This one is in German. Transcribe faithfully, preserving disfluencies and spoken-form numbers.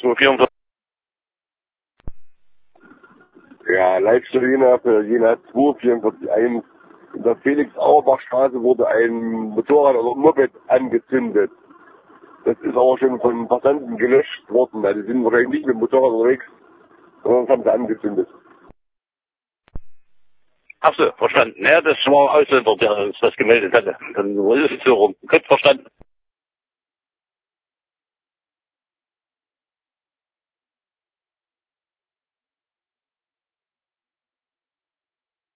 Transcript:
zwei vierundvierzig. Ja, Leitstelle Jena für Jena zwei vierundvierzig eins. In der Felix-Auerbach-Straße wurde ein Motorrad oder Moped angezündet. Das ist aber schon von Passanten gelöscht worden. Also die sind wahrscheinlich nicht mit dem Motorrad unterwegs, sondern das haben sie angezündet. Ach so, verstanden. Ja, das war ein Ausländer, der uns das gemeldet hatte. Dann ist es so rum. Gut, verstanden.